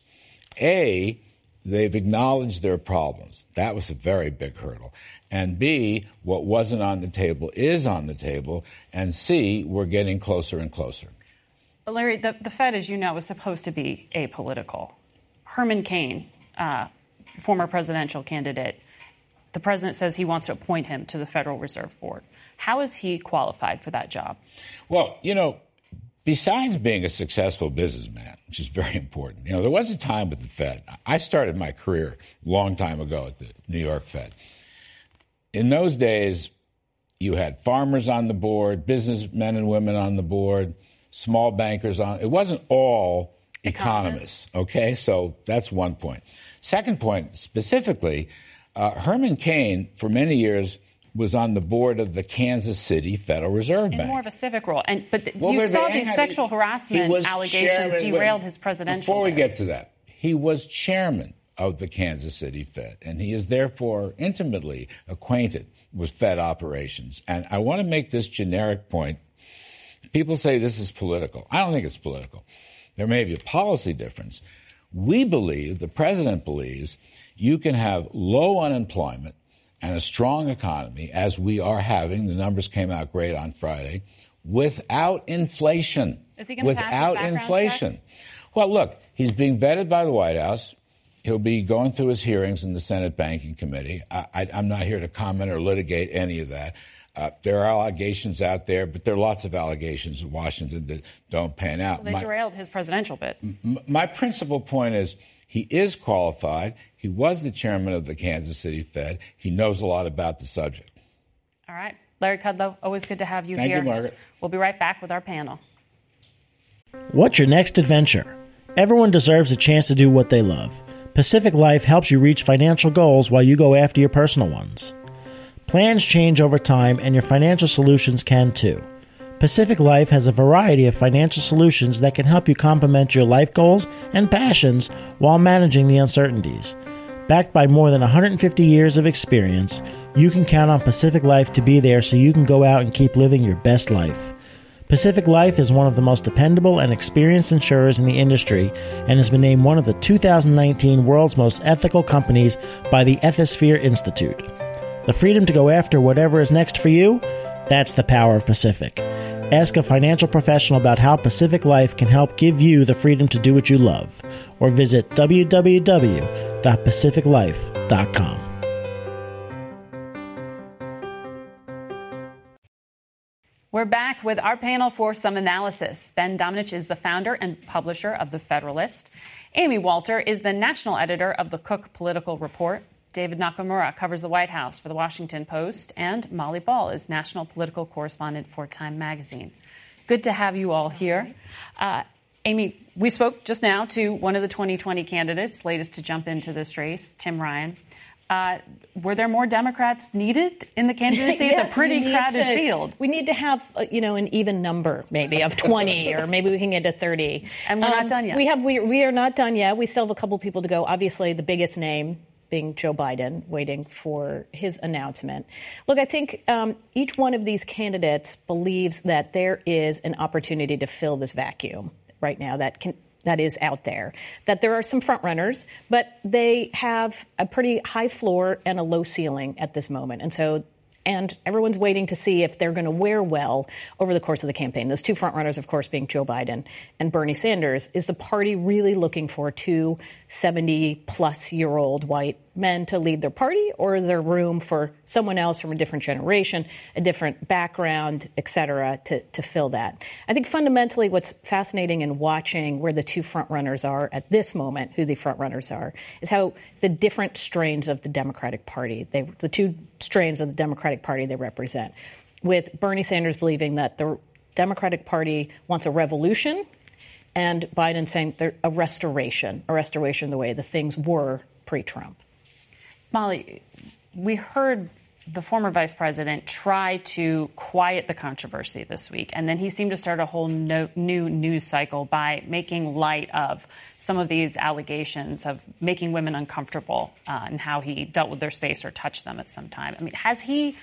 A, they've acknowledged their problems. That was a very big hurdle. And B, what wasn't on the table is on the table. And C, we're getting closer and closer. Larry, the, the Fed, as you know, is supposed to be apolitical. Herman Cain, uh, former presidential candidate, the president says he wants to appoint him to the Federal Reserve Board. How is he qualified for that job? Well, you know, besides being a successful businessman, which is very important, you know, there was a time with the Fed. I started my career a long time ago at the New York Fed. In those days, you had farmers on the board, businessmen and women on the board, small bankers on. It wasn't all economists, okay? So that's one point. Second point, specifically, uh, Herman Cain, for many years, was on the board of the Kansas City Federal Reserve In Bank. more of a civic role. And But th- Well, you wait, saw wait, these hang on. sexual He harassment was allegations chairman- derailed wait, his presidential Before we there. get to that, he was chairman of the Kansas City Fed, and he is therefore intimately acquainted with Fed operations. And I want to make this generic point. People say this is political. I don't think it's political. There may be a policy difference. We believe, the president believes, you can have low unemployment and a strong economy, as we are having. The numbers came out great on Friday, without inflation. Is he going to pass his Without background inflation. check? Well, look, he's being vetted by the White House. He'll be going through his hearings in the Senate Banking Committee. I, I, I'm not here to comment or litigate any of that. Uh, there are allegations out there, but there are lots of allegations in Washington that don't pan out. Well, they My- derailed his presidential bid. M- My principal point is he is qualified. He was the chairman of the Kansas City Fed. He knows a lot about the subject. All right. Larry Kudlow, always good to have you Thank here. you, Margaret. We'll be right back with our panel. What's your next adventure? Everyone deserves a chance to do what they love. Pacific Life helps you reach financial goals while you go after your personal ones. Plans change over time, and your financial solutions can too. Pacific Life has a variety of financial solutions that can help you complement your life goals and passions while managing the uncertainties. Backed by more than one hundred fifty years of experience, you can count on Pacific Life to be there so you can go out and keep living your best life. Pacific Life is one of the most dependable and experienced insurers in the industry and has been named one of the two thousand nineteen World's Most Ethical Companies by the Ethisphere Institute. The freedom to go after whatever is next for you? That's the power of Pacific. Ask a financial professional about how Pacific Life can help give you the freedom to do what you love, or visit w w w dot pacific life dot com. We're back with our panel for some analysis. Ben Domenech is the founder and publisher of The Federalist. Amy Walter is the national editor of the Cook Political Report. David Nakamura covers the White House for The Washington Post. And Molly Ball is national political correspondent for Time Magazine. Good to have you all here. Uh, Amy, we spoke just now to one of the twenty twenty candidates, latest to jump into this race, Tim Ryan. Uh, were there more Democrats needed in the candidacy? Yes, it's a pretty crowded to, field. We need to have, uh, you know, an even number, maybe, of twenty, or maybe we can get to thirty. And we're um, not done yet. We have. We, we are not done yet. We still have a couple people to go. Obviously, the biggest name being Joe Biden, waiting for his announcement. Look, I think um, each one of these candidates believes that there is an opportunity to fill this vacuum right now that can. That is out there, that there are some front runners, but they have a pretty high floor and a low ceiling at this moment. And so, and everyone's waiting to see if they're going to wear well over the course of the campaign. Those two front runners, of course, being Joe Biden and Bernie Sanders. Is the party really looking for two seventy-plus-year-old white men to lead their party, or is there room for someone else from a different generation, a different background, et cetera, to, to fill that? I think fundamentally what's fascinating in watching where the two frontrunners are at this moment, who the frontrunners are, is how the different strains of the Democratic Party, they, the two strains of the Democratic Party they represent, with Bernie Sanders believing that the Democratic Party wants a revolution, and Biden saying a restoration, a restoration the way the things were pre-Trump. Molly, we heard the former vice president try to quiet the controversy this week, and then he seemed to start a whole no, new news cycle by making light of some of these allegations of making women uncomfortable uh, and how he dealt with their space or touched them at some time. I mean, has he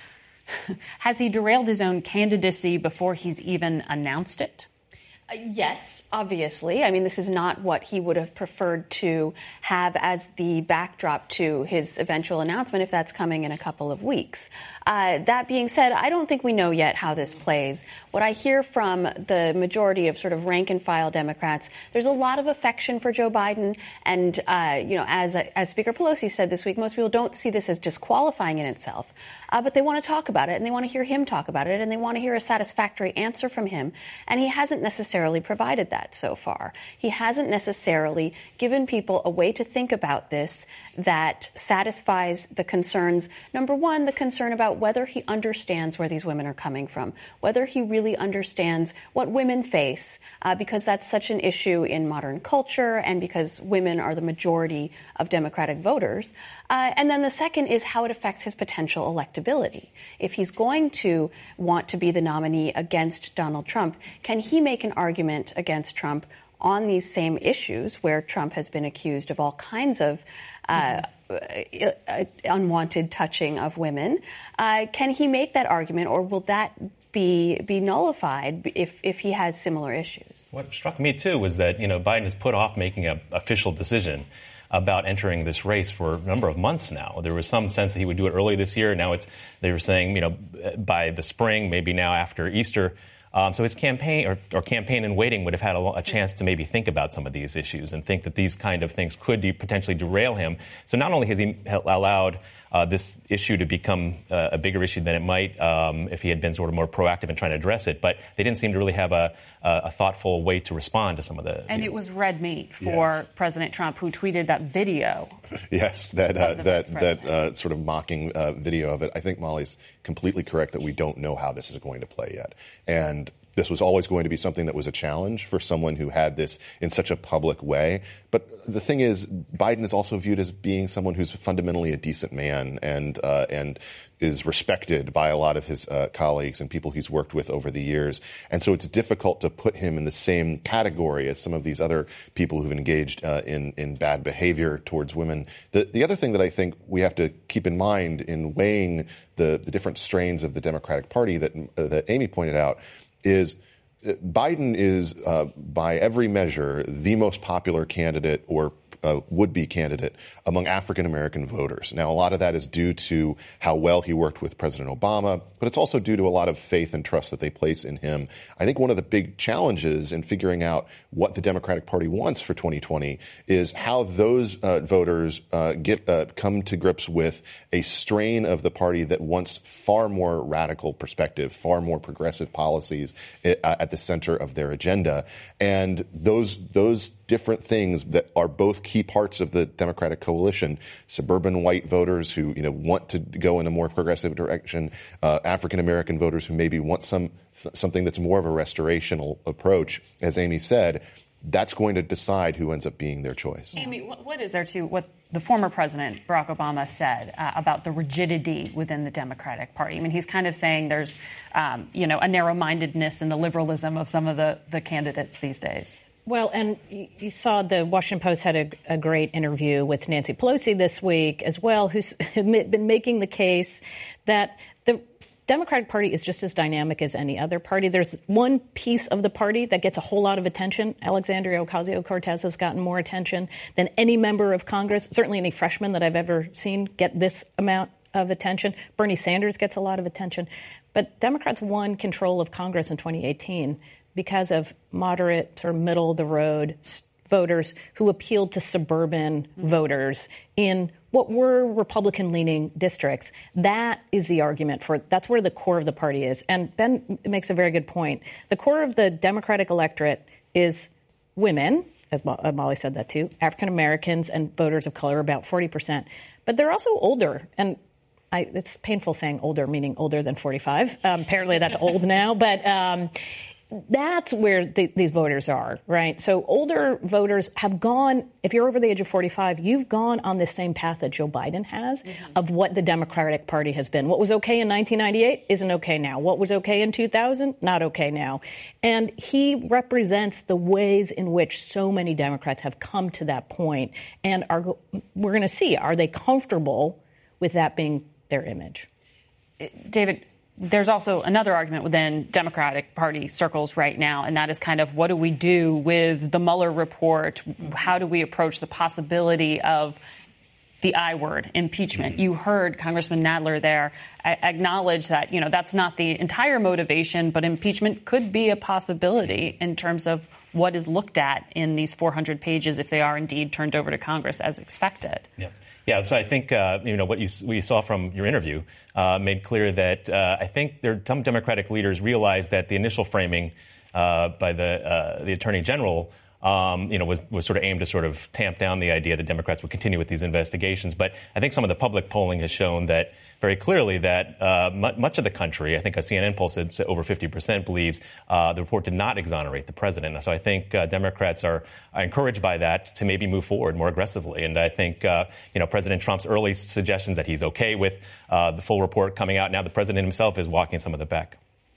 has he derailed his own candidacy before he's even announced it? Uh, yes, obviously. I mean, this is not what he would have preferred to have as the backdrop to his eventual announcement, if that's coming in a couple of weeks. Uh, that being said, I don't think we know yet how this plays. What I hear from the majority of sort of rank-and-file Democrats, there's a lot of affection for Joe Biden. And, uh, you know, as, as Speaker Pelosi said this week, most people don't see this as disqualifying in itself. Uh, but they want to talk about it, and they want to hear him talk about it, and they want to hear a satisfactory answer from him. And he hasn't necessarily provided that so far. He hasn't necessarily given people a way to think about this that satisfies the concerns. Number one, the concern about whether he understands where these women are coming from, whether he really understands what women face, uh, because that's such an issue in modern culture and because women are the majority of Democratic voters. Uh, and then the second is how it affects his potential electability. If he's going to want to be the nominee against Donald Trump, can he make an argument against Trump on these same issues where Trump has been accused of all kinds of uh, mm-hmm. unwanted touching of women? Uh, can he make that argument, or will that be be nullified if if he has similar issues? What struck me, too, was that, you know, Biden has put off making an official decision about entering this race for a number of months now. There was some sense that he would do it early this year. Now it's they were saying, you know, by the spring, maybe now after Easter. Um, so his campaign or, or campaign in waiting would have had a, a chance to maybe think about some of these issues and think that these kind of things could de- potentially derail him. So not only has he allowed uh, this issue to become uh, a bigger issue than it might um, if he had been sort of more proactive in trying to address it, but they didn't seem to really have a, a, a thoughtful way to respond to some of the... And the, it was red meat for yeah. President Trump, who tweeted that video. Yes, that uh, that that uh, sort of mocking uh, video of it. I think Molly's completely correct that we don't know how this is going to play yet. And this was always going to be something that was a challenge for someone who had this in such a public way. But the thing is, Biden is also viewed as being someone who's fundamentally a decent man and uh, and is respected by a lot of his uh, colleagues and people he's worked with over the years. And so it's difficult to put him in the same category as some of these other people who've engaged uh, in, in bad behavior towards women. The, the other thing that I think we have to keep in mind in weighing the, the different strains of the Democratic Party that, uh, that Amy pointed out is Biden is, uh, by every measure, the most popular candidate or uh, would-be candidate among African-American voters. Now, a lot of that is due to how well he worked with President Obama, but it's also due to a lot of faith and trust that they place in him. I think one of the big challenges in figuring out what the Democratic Party wants for twenty twenty is how those uh, voters uh, get uh, come to grips with a strain of the party that wants far more radical perspective, far more progressive policies at the center of their agenda. And those those different things that are both key parts of the Democratic coalition, suburban white voters who, you know, want to go in a more progressive direction, uh, African-American voters who maybe want some something that's more of a restorational approach, as Amy said, that's going to decide who ends up being their choice. Amy, what is there to what the former president, Barack Obama, said uh, about the rigidity within the Democratic Party? I mean, he's kind of saying there's, um, you know, a narrow-mindedness in the liberalism of some of the, the candidates these days. Well, and you saw the Washington Post had a, a great interview with Nancy Pelosi this week as well, who's been making the case that the Democratic Party is just as dynamic as any other party. There's one piece of the party that gets a whole lot of attention. Alexandria Ocasio-Cortez has gotten more attention than any member of Congress, certainly any freshman that I've ever seen get this amount of attention. Bernie Sanders gets a lot of attention. But Democrats won control of Congress in twenty eighteen because of moderate or middle-of-the-road voters who appealed to suburban mm-hmm. voters in what were Republican-leaning districts. That is the argument for, that's where the core of the party is. And Ben makes a very good point. The core of the Democratic electorate is women, as Molly said that too, African Americans and voters of color, about forty percent. But they're also older. And I, it's painful saying older, meaning older than forty-five. Um, apparently that's old now. But um, that's where the, these voters are, right? So older voters have gone, if you're over the age of forty-five, you've gone on the same path that Joe Biden has mm-hmm. of what the Democratic Party has been. What was okay in nineteen ninety-eight isn't okay now. What was okay in two thousand, not okay now. And he represents the ways in which so many Democrats have come to that point. And are, we're going to see, are they comfortable with that being their image? David, there's also another argument within Democratic Party circles right now, and that is kind of what do we do with the Mueller report? How do we approach the possibility of the I word, impeachment? You heard Congressman Nadler there acknowledge that, you know, that's not the entire motivation, but impeachment could be a possibility in terms of what is looked at in these four hundred pages if they are indeed turned over to Congress as expected. Yeah. Yeah, so I think, uh, you know, what you, we saw from your interview uh, made clear that uh, I think there some Democratic leaders realized that the initial framing uh, by the uh, the Attorney General, um, you know, was, was sort of aimed to sort of tamp down the idea that Democrats would continue with these investigations. But I think some of the public polling has shown that very clearly that uh, m- much of the country, I think a C N N poll said over fifty percent believes uh, the report did not exonerate the president. So I think uh, Democrats are, are encouraged by that to maybe move forward more aggressively. And I think, uh, you know, President Trump's early suggestions that he's okay with uh, the full report coming out. Now the president himself is walking some of it back.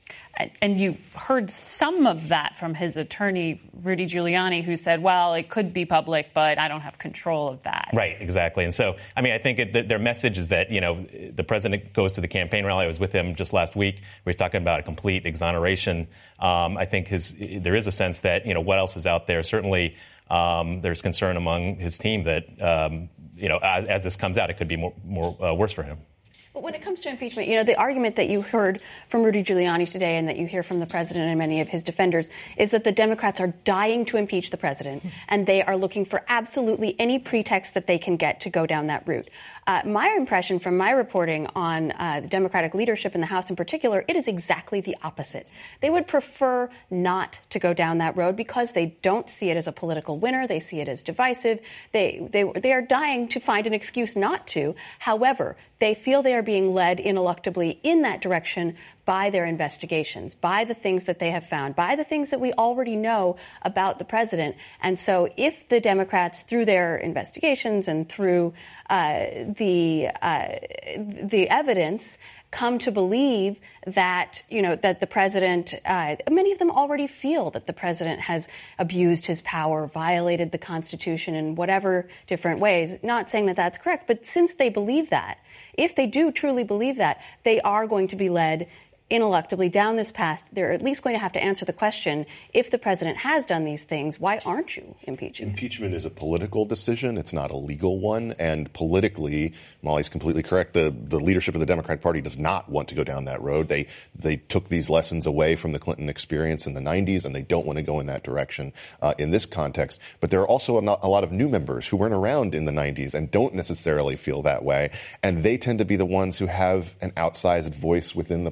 And you heard some of that from his attorney, Rudy Giuliani, who said, well, it could be public, but I don't have control of that. Right, exactly. And so, I mean, I think it, their message is that, you know, the president goes to the campaign rally. I was with him just last week. We were talking about a complete exoneration. Um, I think his, there is a sense that, you know, what else is out there? Certainly, um, there's concern among his team that, um, you know, as, as this comes out, it could be more, more uh, worse for him. But when it comes to impeachment, you know, the argument that you heard from Rudy Giuliani today and that you hear from the president and many of his defenders is that the Democrats are dying to impeach the president, and they are looking for absolutely any pretext that they can get to go down that route. Uh, my impression from my reporting on uh, the Democratic leadership in the House in particular, it is exactly the opposite. They would prefer not to go down that road because they don't see it as a political winner. They see it as divisive. They, they, they are dying to find an excuse not to. However, they feel they are being led ineluctably in that direction by their investigations, by the things that they have found, by the things that we already know about the president. And so if the Democrats, through their investigations and through uh, the uh, the evidence, come to believe that, you know, that the president, uh, many of them already feel that the president has abused his power, violated the Constitution in whatever different ways. Not saying that that's correct, but since they believe that, if they do truly believe that, they are going to be led ineluctably down this path. They're at least going to have to answer the question, if the president has done these things, why aren't you impeaching? Impeachment is a political decision. It's not a legal one. And politically, Molly's completely correct. The, the leadership of the Democratic Party does not want to go down that road. They they took these lessons away from the Clinton experience in the nineties, and they don't want to go in that direction uh, in this context. But there are also a, not, a lot of new members who weren't around in the nineties and don't necessarily feel that way. And they tend to be the ones who have an outsized voice within the party at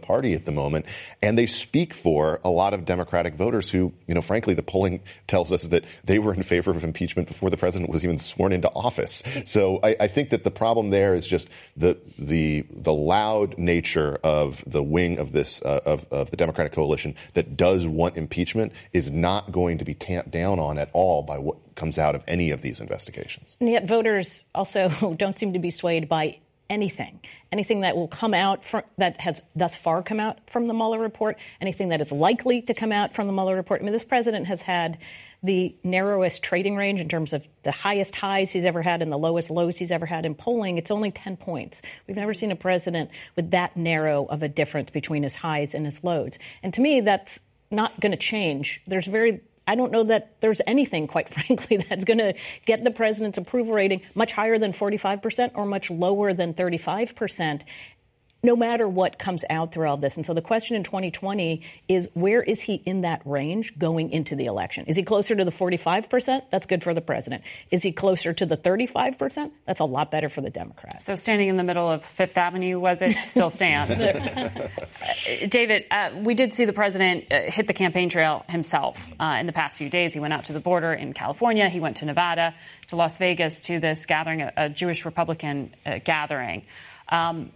at the moment, and they speak for a lot of Democratic voters who, you know, frankly, the polling tells us that they were in favor of impeachment before the president was even sworn into office. So I, I think that the problem there is just the the the loud nature of the wing of this uh, of, of the Democratic coalition that does want impeachment is not going to be tamped down on at all by what comes out of any of these investigations. And yet voters also don't seem to be swayed by anything, anything that will come out from, that has thus far come out from the Mueller report, anything that is likely to come out from the Mueller report. I mean, this president has had the narrowest trading range in terms of the highest highs he's ever had and the lowest lows he's ever had in polling. It's only ten points. We've never seen a president with that narrow of a difference between his highs and his lows. And to me, that's not going to change. There's very I don't know that there's anything, quite frankly, that's going to get the president's approval rating much higher than forty-five percent or much lower than thirty-five percent, no matter what comes out through all this. And so the question in twenty twenty is, where is he in that range going into the election? Is he closer to the forty-five percent? That's good for the president. Is he closer to the thirty-five percent? That's a lot better for the Democrats. So standing in the middle of Fifth Avenue, was it? Still stands. uh, David, uh, we did see the president uh, hit the campaign trail himself uh, in the past few days. He went out to the border in California. He went to Nevada, to Las Vegas, to this gathering, a, a Jewish Republican uh, gathering. Um,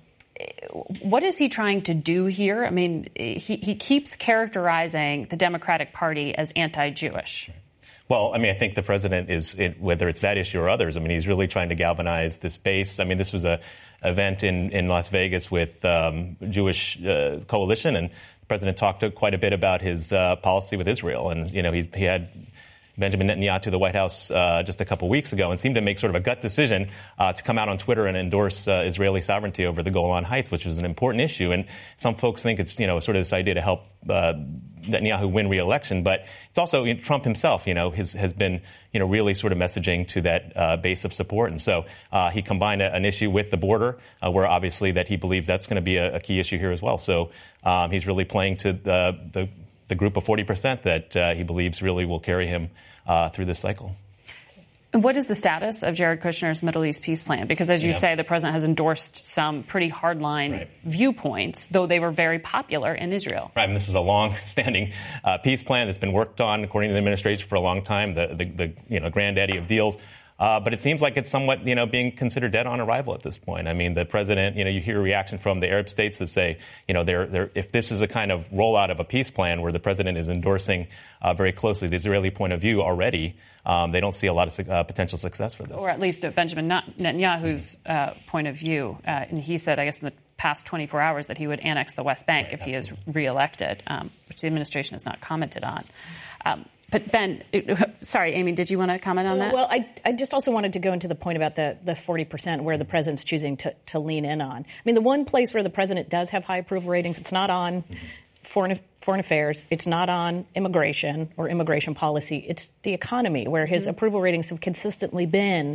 What is he trying to do here? I mean, he, he keeps characterizing the Democratic Party as anti-Jewish. Well, I mean, I think the president is, it, whether it's that issue or others, I mean, he's really trying to galvanize this base. I mean, this was a event in, in Las Vegas with um, Jewish uh, coalition, and the president talked quite a bit about his uh, policy with Israel. And, you know, he, he had Benjamin Netanyahu to the White House uh, just a couple weeks ago and seemed to make sort of a gut decision uh, to come out on Twitter and endorse uh, Israeli sovereignty over the Golan Heights, which was an important issue. And some folks think it's, you know, sort of this idea to help uh, Netanyahu win re-election. But it's also, you know, Trump himself, you know, his, has been, you know, really sort of messaging to that uh, base of support. And so uh, he combined a, an issue with the border, uh, where obviously that he believes that's going to be a, a key issue here as well. So um, he's really playing to the, the the group of forty percent that uh, he believes really will carry him uh, through this cycle. What is the status of Jared Kushner's Middle East peace plan? Because, as you yeah. say, the president has endorsed some pretty hardline right. viewpoints, though they were very popular in Israel. Right, and this is a long-standing uh, peace plan that's been worked on, according to the administration, for a long time, the, the, the you know, granddaddy of deals. Uh, but it seems like it's somewhat, you know, being considered dead on arrival at this point. I mean, the president, you know, you hear a reaction from the Arab states that say, you know, they're, they're, if this is a kind of rollout of a peace plan where the president is endorsing uh, very closely the Israeli point of view already, um, they don't see a lot of uh, potential success for this. Or at least Benjamin Netanyahu's uh, point of view. Uh, and he said, I guess, in the past twenty-four hours that he would annex the West Bank right, if absolutely. he is reelected, um, which the administration has not commented on. Um, But, Ben, sorry, Amy, did you want to comment on that? Well, I, I just also wanted to go into the point about the, the forty percent where the president's choosing to, to lean in on. I mean, the one place where the president does have high approval ratings, it's not on foreign, foreign affairs, it's not on immigration or immigration policy, it's the economy, where his mm-hmm. approval ratings have consistently been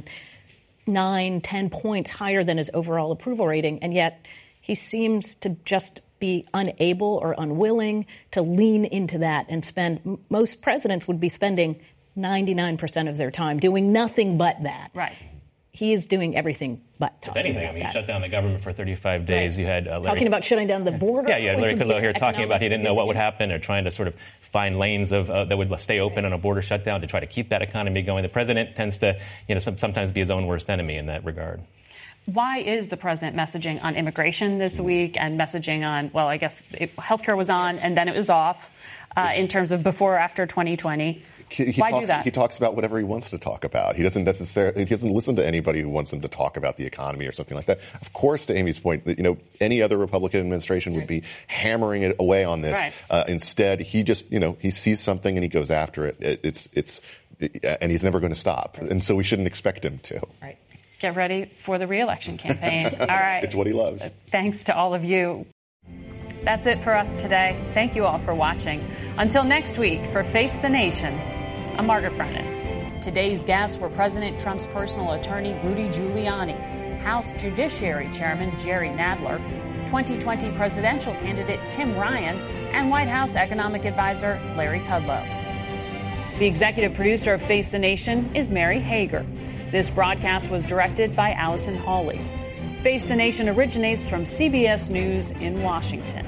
nine, ten points higher than his overall approval rating, and yet he seems to just be unable or unwilling to lean into that and spend. Most presidents would be spending ninety-nine percent of their time doing nothing but that. Right. He is doing everything but talking if anything, about I mean, that. He shut down the government for thirty-five days. Right. You had uh, Larry, talking about shutting down the border. Yeah, yeah. Larry Kudlow here talking about he didn't know what would happen, or trying to sort of find lanes of uh, that would stay open on a border shutdown to try to keep that economy going. The president tends to, you know, some, sometimes be his own worst enemy in that regard. Why is the president messaging on immigration this week and messaging on, well, I guess it, healthcare was on and then it was off uh, in terms of before or after twenty twenty? He, he Why talks, do that? He talks about whatever he wants to talk about. He doesn't necessarily, he doesn't listen to anybody who wants him to talk about the economy or something like that. Of course, to Amy's point, that, you know, any other Republican administration would be hammering it away on this. Right. Uh, instead, he just, you know, he sees something and he goes after it. it it's, it's, it, and he's never going to stop. Right. And so we shouldn't expect him to. Right. Get ready for the re-election campaign. All right. It's what he loves. Thanks to all of you. That's it for us today. Thank you all for watching. Until next week, for Face the Nation, I'm Margaret Brennan. Today's guests were President Trump's personal attorney, Rudy Giuliani, House Judiciary Chairman Jerry Nadler, twenty twenty presidential candidate Tim Ryan, and White House Economic Advisor Larry Kudlow. The executive producer of Face the Nation is Mary Hager. This broadcast was directed by Allison Hawley. Face the Nation originates from C B S News in Washington.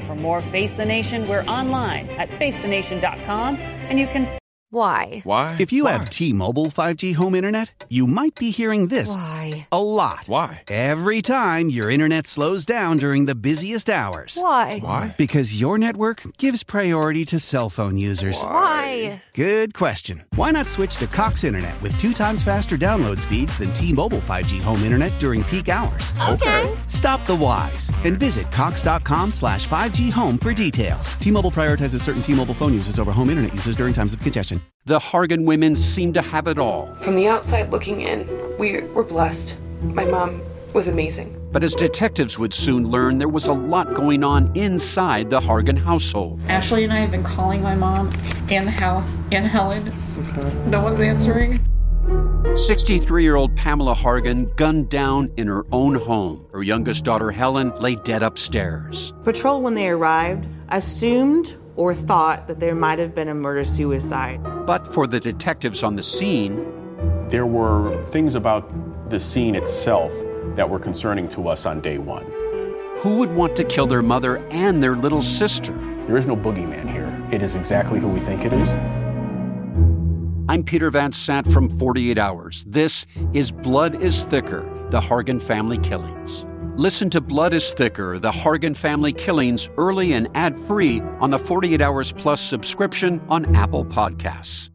For more Face the Nation, we're online at face the nation dot com, and you can... Why? Why? If you Why? have T-Mobile five G home internet, you might be hearing this Why? a lot. Why? Every time your internet slows down during the busiest hours. Why? Why? Because your network gives priority to cell phone users. Why? Good question. Why not switch to Cox Internet with two times faster download speeds than T-Mobile five G home internet during peak hours? Okay. Stop the whys and visit cox.com slash 5G home for details. T-Mobile prioritizes certain T-Mobile phone users over home internet users during times of congestion. The Hargan women seem to have it all. From the outside looking in, we were blessed. My mom was amazing. But as detectives would soon learn, there was a lot going on inside the Hargan household. Ashley and I have been calling my mom and the house and Helen. Okay. No one's answering. sixty-three-year-old Pamela Hargan gunned down in her own home. Her youngest daughter, Helen, lay dead upstairs. Patrol, when they arrived, assumed or thought that there might have been a murder-suicide. But for the detectives on the scene, there were things about the scene itself that were concerning to us on day one. Who would want to kill their mother and their little sister? There is no boogeyman here. It is exactly who we think it is. I'm Peter Van Sant from forty-eight hours. This is Blood is Thicker, the Hargan family killings. Listen to Blood is Thicker, the Hargan family killings, early and ad-free on the forty-eight hours Plus subscription on Apple Podcasts.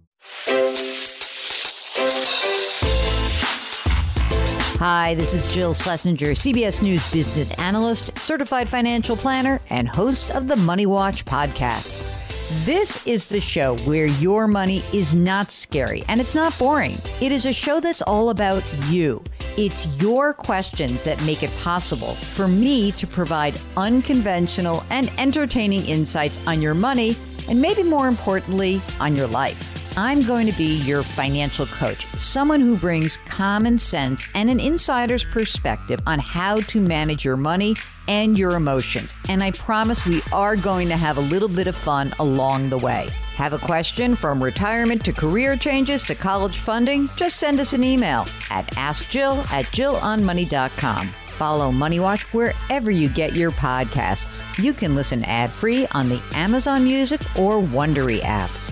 Hi, this is Jill Schlesinger, C B S News business analyst, certified financial planner, and host of the Money Watch podcast. This is the show where your money is not scary and it's not boring. It is a show that's all about you. It's your questions that make it possible for me to provide unconventional and entertaining insights on your money, and maybe more importantly, on your life. I'm going to be your financial coach, someone who brings common sense and an insider's perspective on how to manage your money and your emotions. And I promise we are going to have a little bit of fun along the way. Have a question from retirement to career changes to college funding? Just send us an email at ask jill at jill on money dot com. Follow Money Watch wherever you get your podcasts. You can listen ad-free on the Amazon Music or Wondery app.